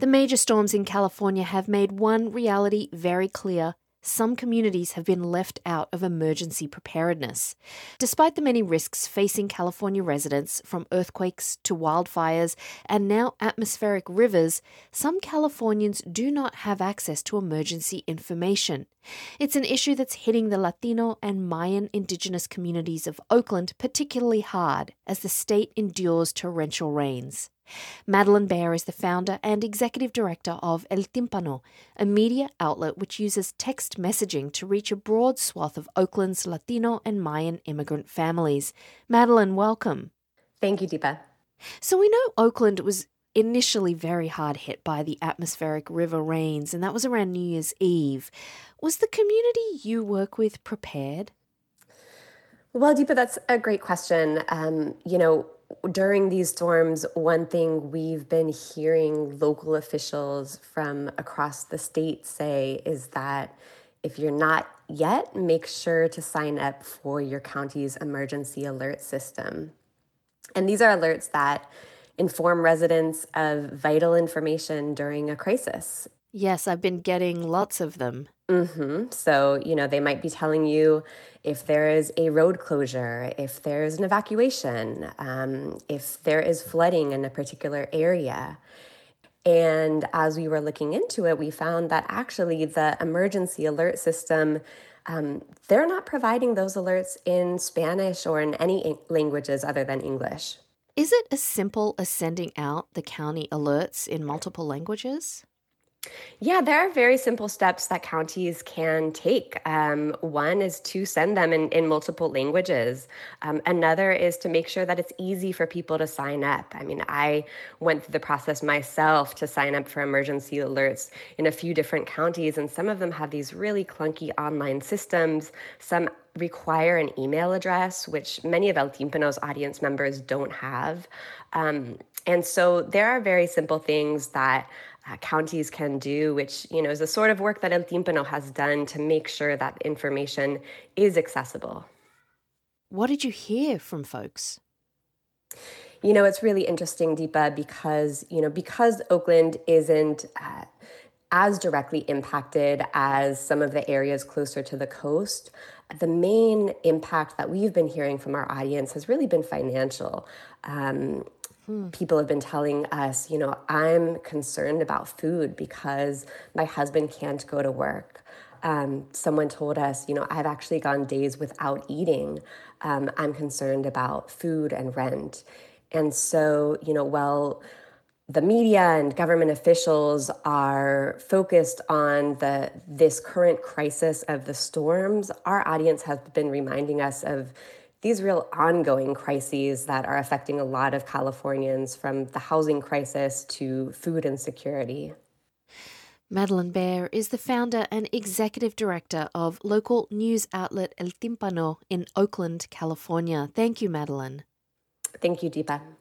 The major storms in California have made one reality very clear. Some communities have been left out of emergency preparedness. Despite the many risks facing California residents, from earthquakes to wildfires and now atmospheric rivers, some Californians do not have access to emergency information. It's an issue that's hitting the Latino and Mayan indigenous communities of Oakland particularly hard as the state endures torrential rains. Madeline Baer is the founder and executive director of El Tímpano, a media outlet which uses text messaging to reach a broad swath of Oakland's Latino and Mayan immigrant families. Madeline, welcome. Thank you, Deepa. So we know Oakland was initially very hard hit by the atmospheric river rains, and that was around New Year's Eve. Was the community you work with prepared? Well, Deepa, that's a great question. During these storms, one thing we've been hearing local officials from across the state say is that if you're not yet, make sure to sign up for your county's emergency alert system. And these are alerts that inform residents of vital information during a crisis. Yes, I've been getting lots of them. So, they might be telling you if there is a road closure, if there's an evacuation, if there is flooding in a particular area. And as we were looking into it, we found that actually the emergency alert system, they're not providing those alerts in Spanish or in any languages other than English. Is it as simple as sending out the county alerts in multiple languages? Yeah, there are very simple steps that counties can take. One is to send them in multiple languages. Another is to make sure that it's easy for people to sign up. I mean, I went through the process myself to sign up for emergency alerts in a few different counties, and some of them have these really clunky online systems. Some require an email address, which many of El Tímpano's audience members don't have. And so there are very simple things that counties can do, which, is the sort of work that El Tímpano has done to make sure that information is accessible. What did you hear from folks? It's really interesting, Deepa, because Oakland isn't as directly impacted as some of the areas closer to the coast, the main impact that we've been hearing from our audience has really been financial. People have been telling us, I'm concerned about food because my husband can't go to work. Someone told us, I've actually gone days without eating. I'm concerned about food and rent. And so, while the media and government officials are focused on this current crisis of the storms, our audience has been reminding us of these real ongoing crises that are affecting a lot of Californians, from the housing crisis to food insecurity. Madeline Baer is the founder and executive director of local news outlet El Tímpano in Oakland, California. Thank you, Madeline. Thank you, Deepa.